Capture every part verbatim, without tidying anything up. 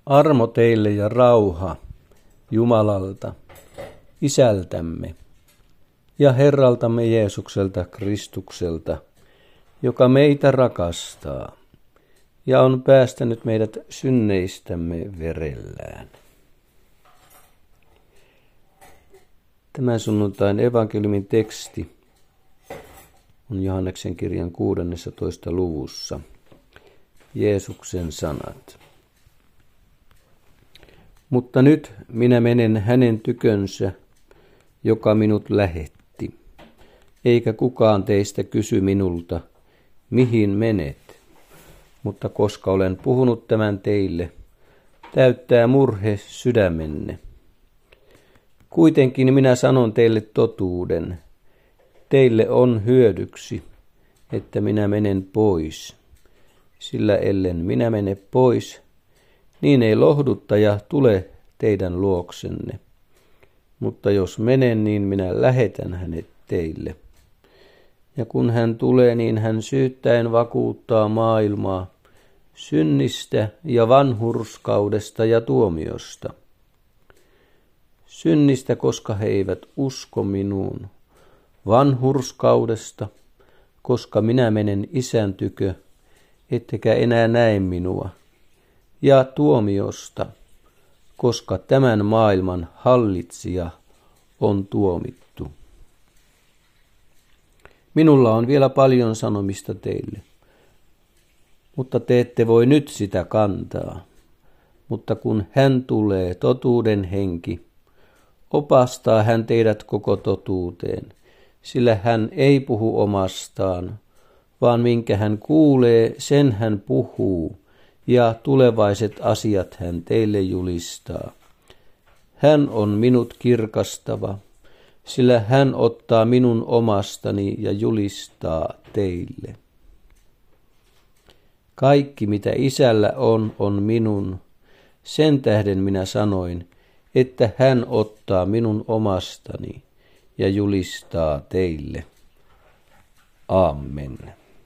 Armo teille ja rauha Jumalalta, Isältämme ja Herraltamme Jeesukselta Kristukselta, joka meitä rakastaa ja on päästänyt meidät synneistämme verellään. Tämän sunnuntain evankeliumin teksti on Johanneksen kirjan kuudennessatoista luvussa. Jeesuksen sanat. Mutta nyt minä menen hänen tykönsä, joka minut lähetti, eikä kukaan teistä kysy minulta, mihin menet. Mutta koska olen puhunut tämän teille, täyttää murhe sydämenne. Kuitenkin minä sanon teille totuuden. Teille on hyödyksi, että minä menen pois, sillä ellen minä mene pois, niin ei lohduttaja tule teidän luoksenne. Mutta jos menen, niin minä lähetän hänet teille. Ja kun hän tulee, niin hän syyttäen vakuuttaa maailmaa synnistä ja vanhurskaudesta ja tuomiosta. Synnistä, koska he eivät usko minuun. Vanhurskaudesta, koska minä menen Isän tykö, ettekä enää näe minua. Ja tuomiosta, koska tämän maailman hallitsija on tuomittu. Minulla on vielä paljon sanomista teille, mutta te ette voi nyt sitä kantaa. Mutta kun hän tulee, totuuden henki, opastaa hän teidät koko totuuteen, sillä hän ei puhu omastaan, vaan minkä hän kuulee, sen hän puhuu, ja tulevaiset asiat hän teille julistaa. Hän on minut kirkastava, sillä hän ottaa minun omastani ja julistaa teille. Kaikki, mitä Isällä on, on minun. Sen tähden minä sanoin, että hän ottaa minun omastani ja julistaa teille. Amen.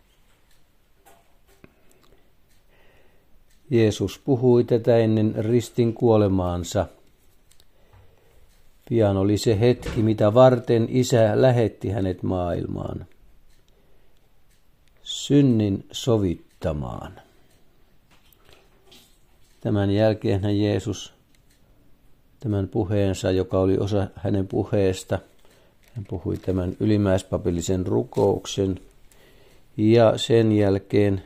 Jeesus puhui tätä ennen ristin kuolemaansa. Pian oli se hetki, mitä varten Isä lähetti hänet maailmaan. Synnin sovittamaan. Tämän jälkeen Jeesus tämän puheensa, joka oli osa hänen puheesta, hän puhui tämän ylimmäispapillisen rukouksen. Ja sen jälkeen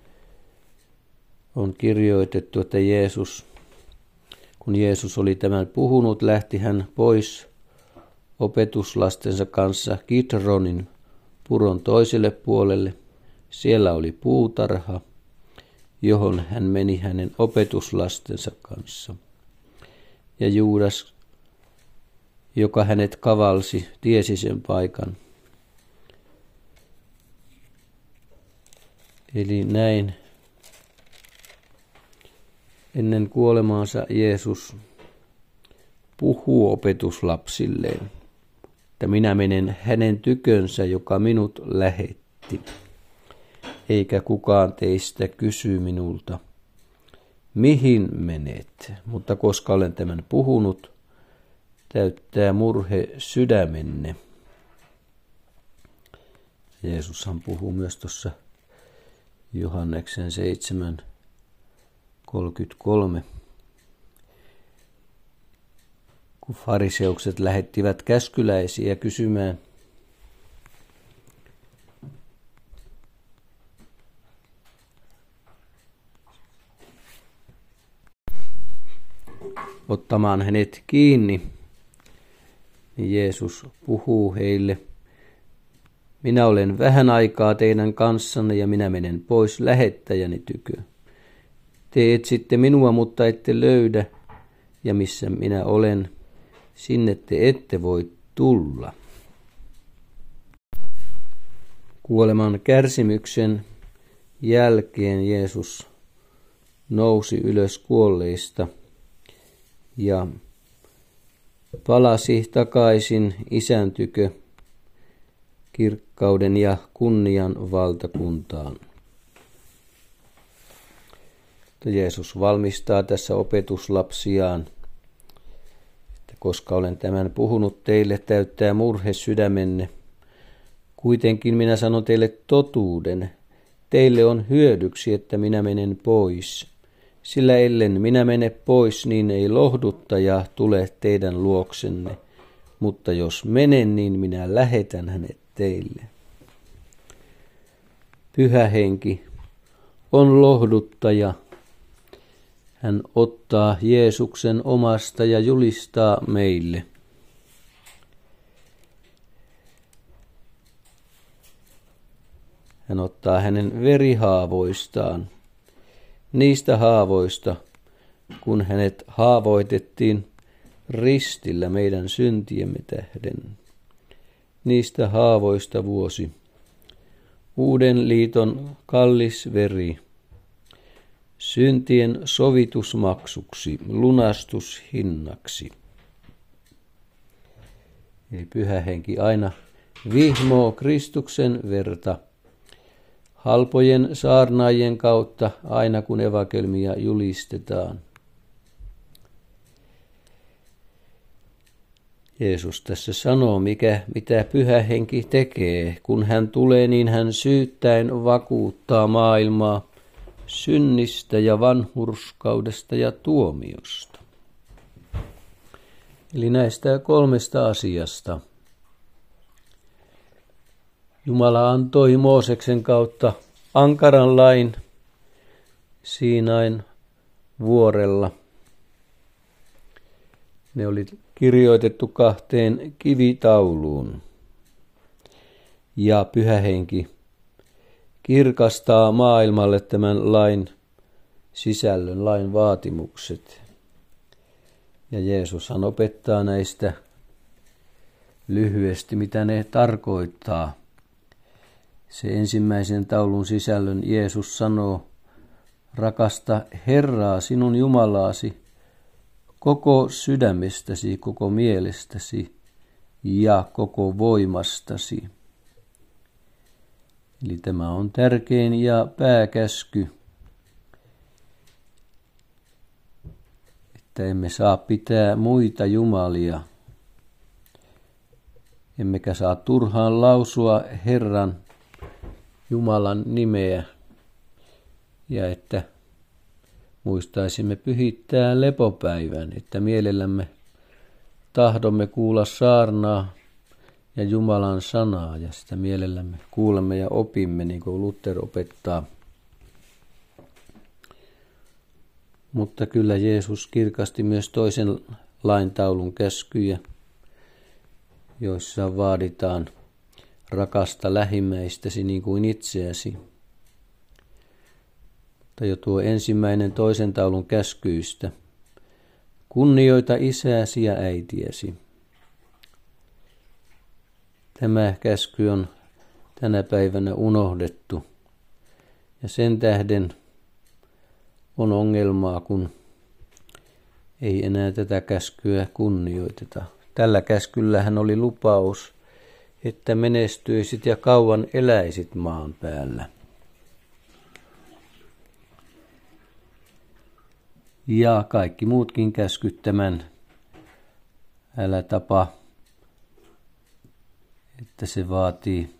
on kirjoitettu, että Jeesus, kun Jeesus oli tämän puhunut, lähti hän pois opetuslastensa kanssa Kidronin puron toiselle puolelle. Siellä oli puutarha, johon hän meni hänen opetuslastensa kanssa. Ja Juudas, joka hänet kavalsi, tiesi sen paikan. Eli näin ennen kuolemaansa Jeesus puhuu opetuslapsilleen, että minä menen hänen tykönsä, joka minut lähetti. Eikä kukaan teistä kysy minulta, mihin menet, mutta koska olen tämän puhunut, täyttää murhe sydämenne. Jeesushan puhuu myös tuossa Johanneksen seitsemän kolmekymmentäkolme. Kun fariseukset lähettivät käskyläisiä kysymään, ottamaan hänet kiinni, niin Jeesus puhuu heille, minä olen vähän aikaa teidän kanssanne ja minä menen pois lähettäjäni tykö. Te etsitte minua, mutta ette löydä, ja missä minä olen, sinne te ette voi tulla. Kuoleman kärsimyksen jälkeen Jeesus nousi ylös kuolleista ja palasi takaisin Isän tykö kirkkauden ja kunnian valtakuntaan. Jeesus valmistaa tässä opetuslapsiaan, että koska olen tämän puhunut teille, täyttää murhe sydämenne. Kuitenkin minä sanon teille totuuden. Teille on hyödyksi, että minä menen pois. Sillä ellen minä mene pois, niin ei lohduttaja tule teidän luoksenne. Mutta jos menen, niin minä lähetän hänet teille. Pyhä Henki on lohduttaja. Hän ottaa Jeesuksen omasta ja julistaa meille. Hän ottaa hänen verihaavoistaan, niistä haavoista, kun hänet haavoitettiin ristillä meidän syntiemme tähden. Niistä haavoista vuosi, uuden liiton kallis veri, syntien sovitusmaksuksi, lunastushinnaksi. Eli Pyhä Henki aina vihmoo Kristuksen verta halpojen saarnaajien kautta aina kun evankeliumia julistetaan. Jeesus tässä sanoo, mikä, mitä Pyhä Henki tekee. Kun hän tulee, niin hän syyttäen vakuuttaa maailmaa synnistä ja vanhurskaudesta ja tuomiosta. Eli näistä kolmesta asiasta Jumala antoi Mooseksen kautta ankaran lain Siinain vuorella. Ne oli kirjoitettu kahteen kivitauluun. Ja Pyhä Henki kirkastaa maailmalle tämän lain sisällön, lain vaatimukset. Ja Jeesushan opettaa näistä lyhyesti, mitä ne tarkoittaa. Se ensimmäisen taulun sisällön Jeesus sanoo, rakasta Herraa sinun Jumalaasi koko sydämestäsi, koko mielestäsi ja koko voimastasi. Eli tämä on tärkein ja pääkäsky, että emme saa pitää muita jumalia, emmekä saa turhaan lausua Herran Jumalan nimeä, ja että muistaisimme pyhittää lepopäivän, että mielellämme tahdomme kuulla saarnaa ja Jumalan sanaa, ja sitä mielellämme kuulemme ja opimme, niin kuin Luther opettaa. Mutta kyllä Jeesus kirkasti myös toisen laintaulun käskyjä, joissa vaaditaan rakasta lähimmäistäsi niin kuin itseäsi. Mutta jo tuo ensimmäinen toisen taulun käskyistä. Kunnioita isääsi ja äitiäsi. Tämä käsky on tänä päivänä unohdettu. Ja sen tähden on ongelmaa, kun ei enää tätä käskyä kunnioiteta. Tällä käskyllähän oli lupaus, että menestyisit ja kauan eläisit maan päällä. Ja kaikki muutkin käskyt tämän, älä tapa, että se vaatii,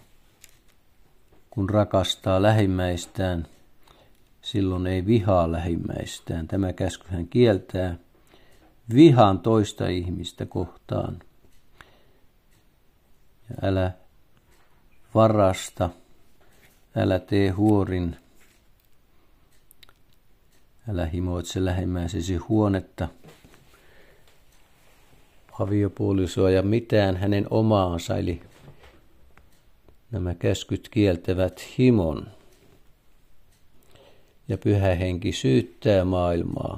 kun rakastaa lähimmäistään, silloin ei vihaa lähimmäistään. Tämä käskyhän kieltää vihan toista ihmistä kohtaan. Ja älä varasta, älä tee huorin, älä himoitse lähimmäisesi huonetta, aviopuolisoa ja mitään hänen omaansa, eli nämä käskyt kieltävät himon. Ja Pyhä Henki syyttää maailmaa.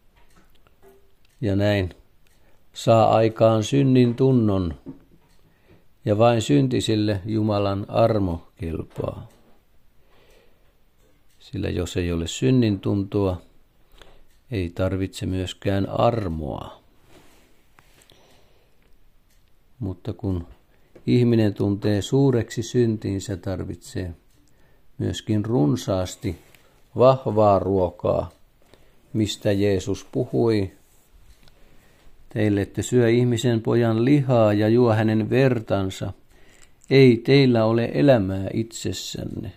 Ja näin saa aikaan synnin tunnon, ja vain syntisille Jumalan armo kelpaa. Sillä jos ei ole synnin tuntoa, ei tarvitse myöskään armoa. Mutta kun ihminen tuntee suureksi syntiinsä, tarvitsee myöskin runsaasti vahvaa ruokaa, mistä Jeesus puhui. Teille ette syö ihmisen pojan lihaa ja juo hänen vertansa. Ei teillä ole elämää itsessänne.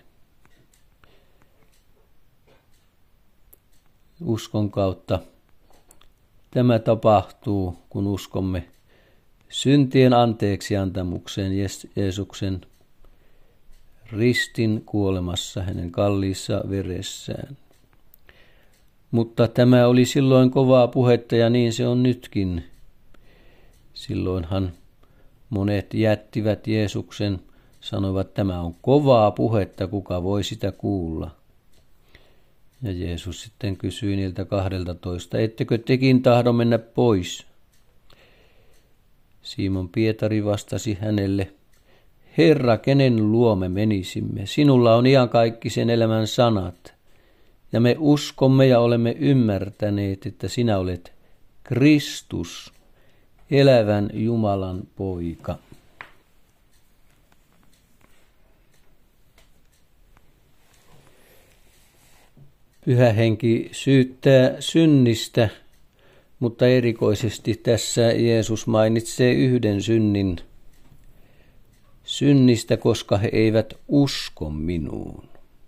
Uskon kautta tämä tapahtuu, kun uskomme syntien anteeksiantamukseen Jeesuksen ristin kuolemassa hänen kalliissa veressään. Mutta tämä oli silloin kovaa puhetta ja niin se on nytkin. Silloinhan monet jättivät Jeesuksen, sanoivat, että tämä on kovaa puhetta, kuka voi sitä kuulla. Ja Jeesus sitten kysyi niiltä kahdeltatoista, ettekö tekin tahdo mennä pois? Simon Pietari vastasi hänelle, Herra, kenen luo me menisimme? Sinulla on iankaikkisen elämän sanat, ja me uskomme ja olemme ymmärtäneet, että sinä olet Kristus, elävän Jumalan poika. Pyhä Henki syyttää synnistä, mutta erikoisesti tässä Jeesus mainitsee yhden synnin. Synnistä, koska he eivät usko minuun.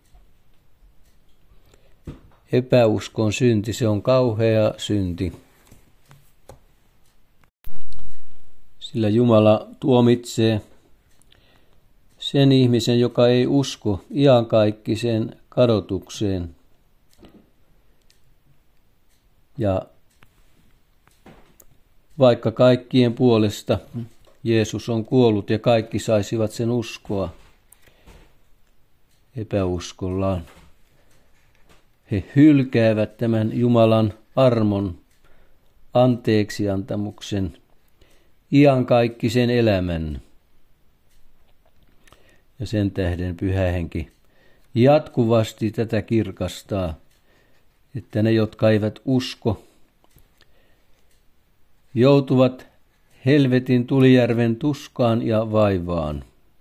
Epäuskon synti, se on kauhea synti. Sillä Jumala tuomitsee sen ihmisen, joka ei usko iankaikkiseen kadotukseen. Ja vaikka kaikkien puolesta Jeesus on kuollut ja kaikki saisivat sen uskoa epäuskollaan, he hylkäävät tämän Jumalan armon, anteeksiantamuksen, iankaikkisen elämän. Ja sen tähden Pyhä Henki jatkuvasti tätä kirkastaa, että ne, jotka eivät usko, joutuvat helvetin tulijärven tuskaan ja vaivaan.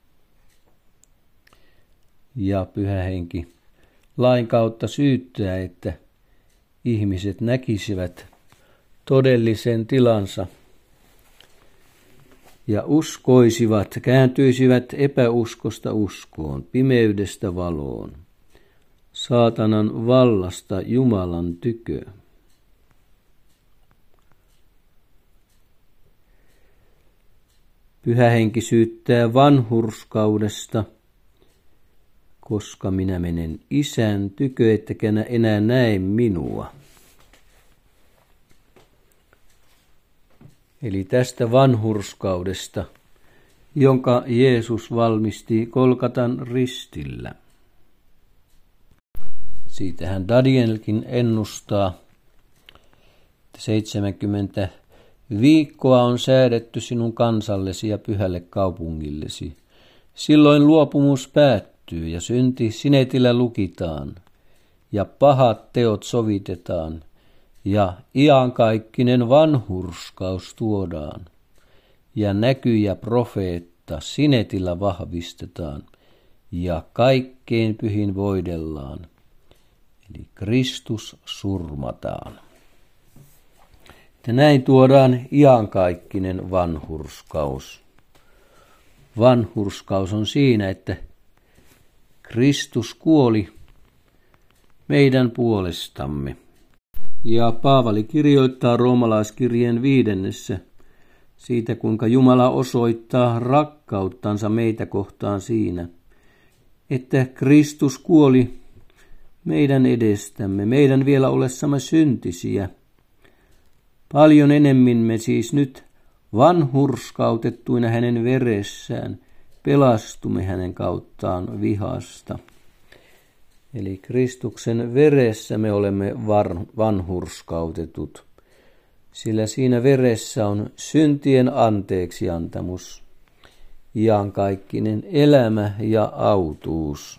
Ja Pyhä Henki lain kautta syyttää, että ihmiset näkisivät todellisen tilansa ja uskoisivat, kääntyisivät epäuskosta uskoon, pimeydestä valoon, saatanan vallasta Jumalan tykö. Pyhä Henki syyttää vanhurskaudesta, koska minä menen Isän tykö, ettekä enää näe minua. Eli tästä vanhurskaudesta, jonka Jeesus valmisti Golgatan ristillä. Siitähän Danielkin ennustaa, että seitsemänkymmentä viikkoa on säädetty sinun kansallesi ja pyhälle kaupungillesi. Silloin luopumus päättyy ja synti sinetillä lukitaan ja pahat teot sovitetaan ja iankaikkinen vanhurskaus tuodaan ja näky ja profeetta sinetillä vahvistetaan ja kaikkein pyhin voidellaan. Eli Kristus surmataan. Ja näin tuodaan iankaikkinen vanhurskaus. Vanhurskaus on siinä, että Kristus kuoli meidän puolestamme. Ja Paavali kirjoittaa roomalaiskirjeen viidennessä siitä, kuinka Jumala osoittaa rakkauttansa meitä kohtaan siinä, että Kristus kuoli meidän edestämme, meidän vielä ollessamme syntisiä. Paljon enemmän me siis nyt vanhurskautettuina hänen veressään pelastumme hänen kauttaan vihasta. Eli Kristuksen veressä me olemme vanhurskautetut, sillä siinä veressä on syntien anteeksiantamus, iankaikkinen elämä ja autuus.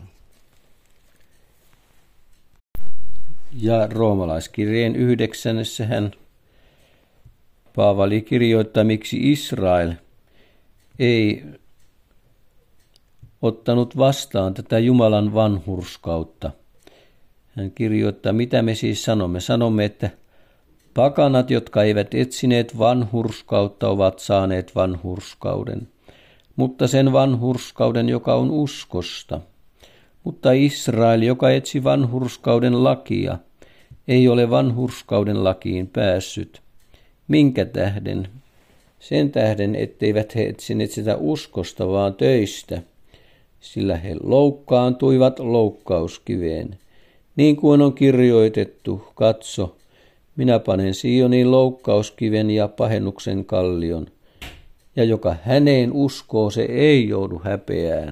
Ja roomalaiskirjeen yhdeksännessä hän Paavali kirjoittaa, miksi Israel ei ottanut vastaan tätä Jumalan vanhurskautta. Hän kirjoittaa, mitä me siis sanomme. Sanomme, että pakanat, jotka eivät etsineet vanhurskautta, ovat saaneet vanhurskauden, mutta sen vanhurskauden, joka on uskosta. Mutta Israel, joka etsi vanhurskauden lakia, ei ole vanhurskauden lakiin päässyt. Minkä tähden? Sen tähden, etteivät he etsineet sitä uskosta, vaan töistä, sillä he loukkaantuivat loukkauskiveen. Niin kuin on kirjoitettu, katso, minä panen Sioniin loukkauskiven ja pahennuksen kallion, ja joka häneen uskoo, se ei joudu häpeään.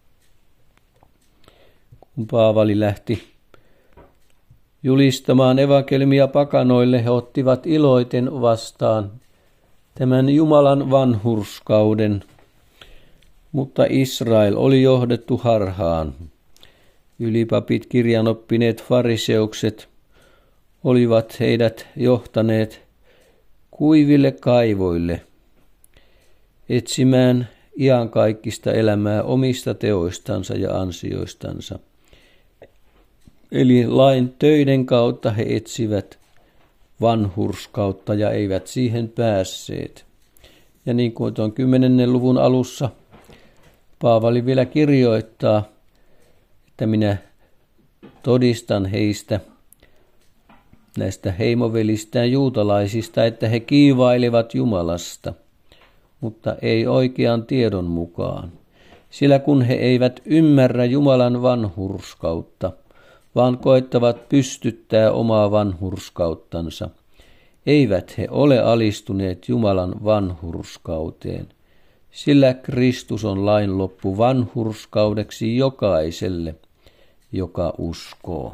Kun Paavali lähti julistamaan evankeliumia pakanoille, he ottivat iloiten vastaan tämän Jumalan vanhurskauden, mutta Israel oli johdettu harhaan. Ylipapit, kirjanoppineet fariseukset olivat heidät johtaneet kuiville kaivoille etsimään iankaikkista elämää omista teoistansa ja ansioistansa. Eli lain töiden kautta he etsivät vanhurskautta ja eivät siihen päässeet. Ja niin kuin tuon kymmenennen luvun alussa Paavali vielä kirjoittaa, että minä todistan heistä, näistä heimovelistään juutalaisista, että he kiivailevat Jumalasta, mutta ei oikean tiedon mukaan. Sillä kun he eivät ymmärrä Jumalan vanhurskautta, vaan koettavat pystyttää omaa vanhurskauttansa, eivät he ole alistuneet Jumalan vanhurskauteen, sillä Kristus on lain loppu vanhurskaudeksi jokaiselle, joka uskoo.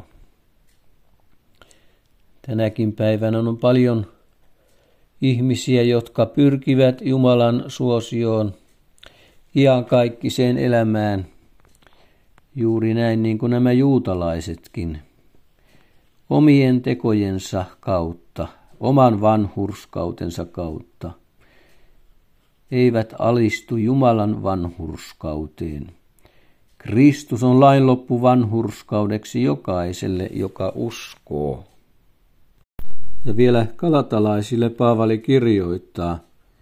Tänäkin päivänä on paljon ihmisiä, jotka pyrkivät Jumalan suosioon, iankaikkiseen elämään, juuri näin niin kuin nämä juutalaisetkin, omien tekojensa kautta, oman vanhurskautensa kautta, eivät alistu Jumalan vanhurskauteen. Kristus on lainloppu vanhurskaudeksi jokaiselle, joka uskoo. Ja vielä galatalaisille Paavali kirjoittaa,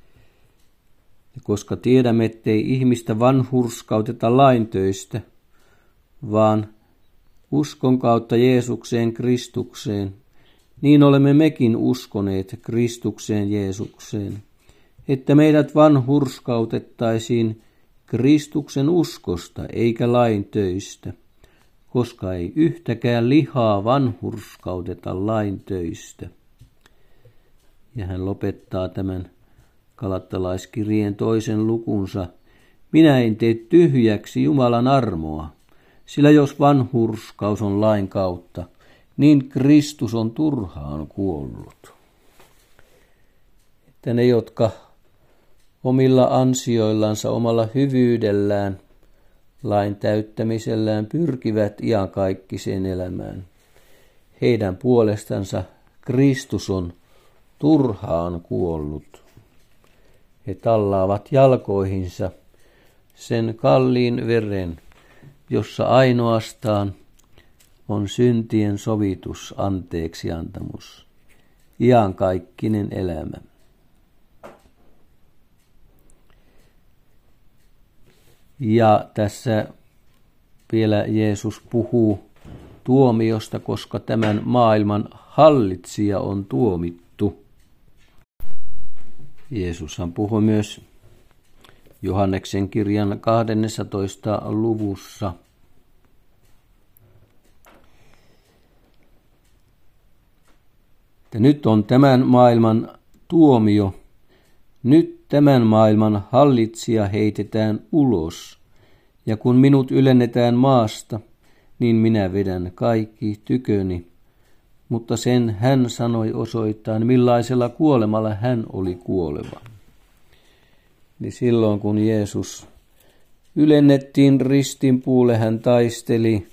koska tiedämme, ettei ihmistä vanhurskauteta laintöistä, vaan uskon kautta Jeesukseen Kristukseen, niin olemme mekin uskoneet Kristukseen Jeesukseen, että meidät vanhurskautettaisiin Kristuksen uskosta eikä lain töistä, koska ei yhtäkään lihaa vanhurskauteta lain töistä. Ja hän lopettaa tämän galattalaiskirjeen toisen lukunsa. Minä en tee tyhjäksi Jumalan armoa, sillä jos vanhurskaus on lain kautta, niin Kristus on turhaan kuollut. Että ne, jotka omilla ansioillansa, omalla hyvyydellään, lain täyttämisellään pyrkivät iankaikkiseen elämään, heidän puolestansa Kristus on turhaan kuollut. He tallaavat jalkoihinsa sen kalliin veren, jossa ainoastaan on syntien sovitus, anteeksiantamus, iankaikkinen elämä. Ja tässä vielä Jeesus puhuu tuomiosta, koska tämän maailman hallitsija on tuomittu. Jeesushan puhui myös Johanneksen kirjan kahdennessatoista luvussa. Että nyt on tämän maailman tuomio. Nyt tämän maailman hallitsija heitetään ulos, ja kun minut ylennetään maasta, niin minä vedän kaikki tyköni. Mutta sen hän sanoi osoittain, millaisella kuolemalla hän oli kuoleva. Niin silloin kun Jeesus ylennettiin ristinpuulle, hän taisteli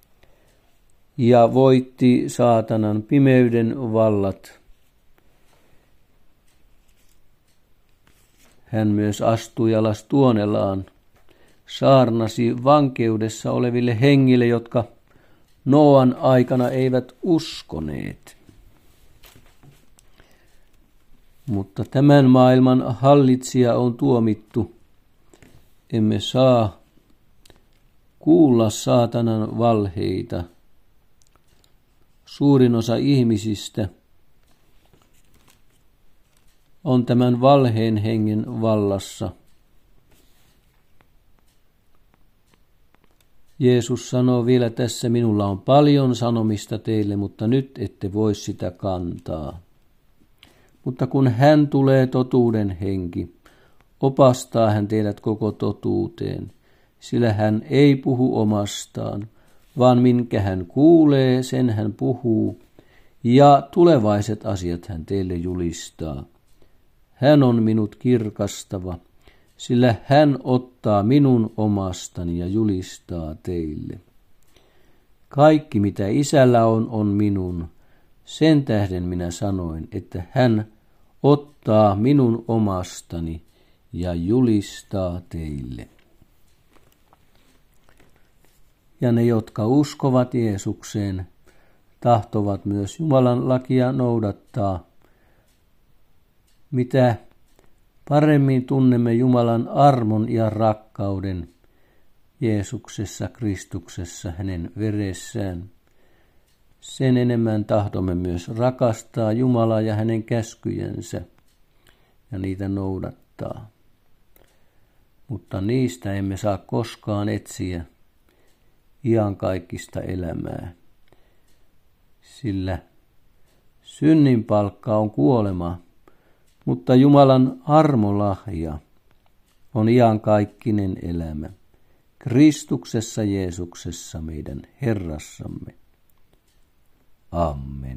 ja voitti saatanan pimeyden vallat. Hän myös astui alas tuonelaan, saarnasi vankeudessa oleville hengille, jotka Nooan aikana eivät uskoneet. Mutta tämän maailman hallitsija on tuomittu. Emme saa kuulla saatanan valheita. Suurin osa ihmisistä on tämän valheen hengen vallassa. Jeesus sanoo vielä tässä, minulla on paljon sanomista teille, mutta nyt ette voi sitä kantaa. Mutta kun hän tulee totuuden henki, opastaa hän teidät koko totuuteen, sillä hän ei puhu omastaan, vaan minkä hän kuulee, sen hän puhuu, ja tulevaiset asiat hän teille julistaa. Hän on minut kirkastava, sillä hän ottaa minun omastani ja julistaa teille. Kaikki mitä isällä on, on minun. Sen tähden minä sanoin, että hän ottaa minun omastani ja julistaa teille. Ja ne, jotka uskovat Jeesukseen, tahtovat myös Jumalan lakia noudattaa. Mitä paremmin tunnemme Jumalan armon ja rakkauden Jeesuksessa, Kristuksessa, hänen veressään, sen enemmän tahdomme myös rakastaa Jumalaa ja hänen käskyjensä ja niitä noudattaa. Mutta niistä emme saa koskaan etsiä iankaikkista elämää, sillä synnin palkka on kuolema, mutta Jumalan armolahja on iankaikkinen elämä Kristuksessa Jeesuksessa meidän Herrassamme. Amen.